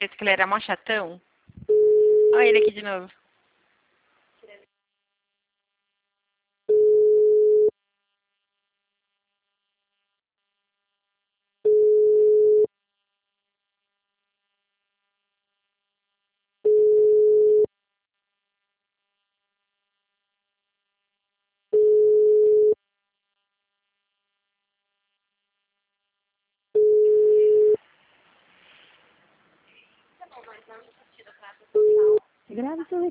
Esse que ele era mó chatão. Olha ele aqui de novo. Grave seu